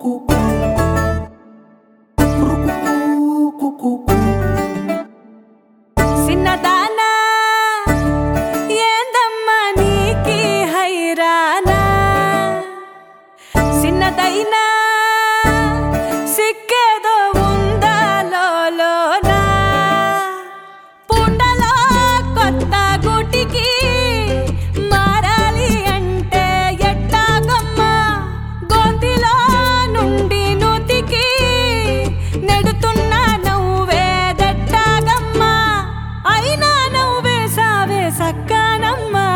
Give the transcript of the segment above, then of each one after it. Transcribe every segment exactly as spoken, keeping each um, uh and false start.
సిన్నదానా ఏందమ్మా నీకి హైరానా సిన్నదైనా సిక్కేదో ఉందా లోలోనా పుండలో కొత్త గుటికి మారాలి అంటే ఎట్టాగమ్మా గొంతిలో నుండి నూతికి నెడుతున్న నవ్వేదెట్టాగమ్మా అయినా నవ్వే సావే సక్కానమ్మా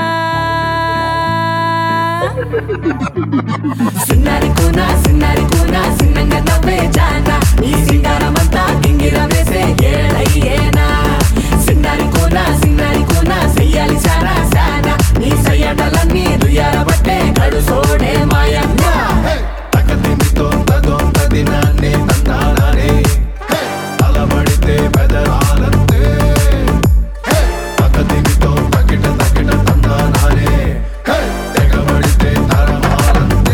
సిన్నారి కూనా సిన్నారి కూనా సిన్నంగా నవ్వే జానా ఈ సింగారమంతా గింగిర వేసే ఏడయ్యేనా సిన్నారి కూనా సిన్నారి కూనా చెయ్యాలి సారా సానా నీ సయ్యటలన్నీ దుయ్యారబట్టే గడు సోడే మాయన్నా తకదిమితో తదొంతది నాన్నే తందానానే అలబడితే బెదరాలంతే తకదిమితో తకిట తకిట తందానానే తెగబడితే తరమాలంతే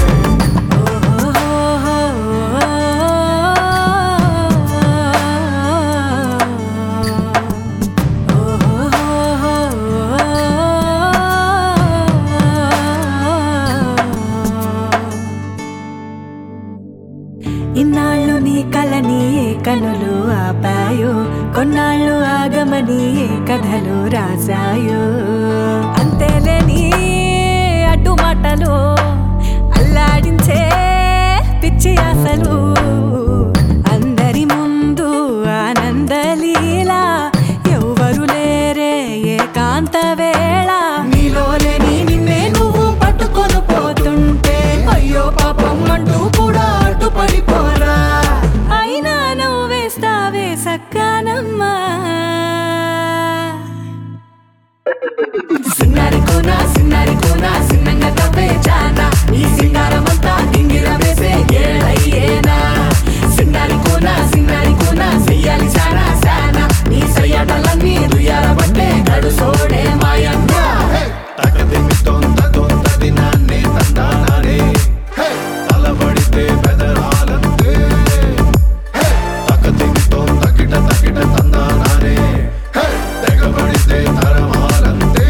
ఇన్నాళ్ళు నీ కలని ఏ కనులు ఆపాయో కొన్నాళ్ళు ఆగమని ఏ కథలు రాశాయో అంతేలే నీ అడ్డు మాటలు అల్లాడించే పిచ్చి ఆశలు అందరి ముందు ఆనందలీలా ఎవ్వరు లేరే ఏకాంత వేళ నీలోనే నీ నిన్నే నువ్వు పట్టుకొని పోతుంటే అయ్యో పాపం అంటూ కూడా అడ్డుపడిపోరా అయినా నువ్వు వేస్తావే సక్కానమ్మా సిన్నారి కూనా సిన్నారి కూనా సిన్నంగా తవ్వే జానా ఈ సింగారమంతా గింగిర వేసే ఏడయ్యేనా సిన్నారి కూనా సిన్నారి కూనా చెయ్యాలి సారా సానా నీ సయ్యటలన్నీ దుయ్యారబట్టే గడు సోడే మాయన్నా తకదిమితో తదొంతది నాన్నే తందానానే అలబడితే బెదరాలంతే తకదిమితో తకిట తకిట తందానానే తెగబడితే తరమాలంతే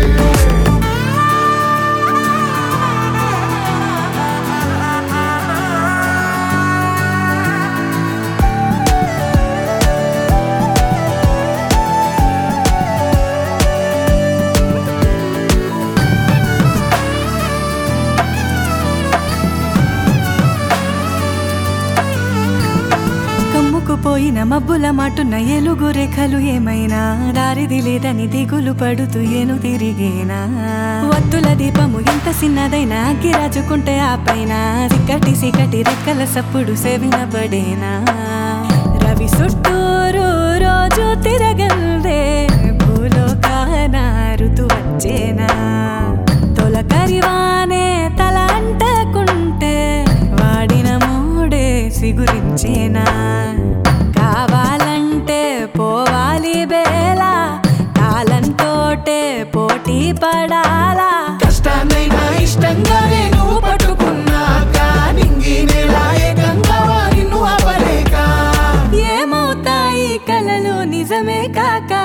కమ్ముకుపోయిన మబ్బుల మాటున్న ఎలుగు రేఖలు ఏమైనా దారిది లేదని దిగులు పడుతూ ఏను తిరిగేనా వత్తుల దీపము ఎంత చిన్నదైనా గిరాజుకుంటే ఆ పైన సిక్కటి సిక్కటి రెక్కల సప్పుడు సేవినబడేనా రవి చుట్టూరు రోజు తిరగల్దే భూలోకాన ఋతు వచ్చేనా తొలకరివానే తల అంటకుంటే వాడిన మూడే సిగురించేనా కావాలంటే పోవాలి బేలా కాలంతోటే పోటీ పడాలా కష్టాన్నైనా ఇష్టంగానే నువ్వు పట్టుకున్నాక నింగి నేలా ఏకంగా వారి నువ్వు అవలేక ఏమవుతాయి కలలు నిజమే కాక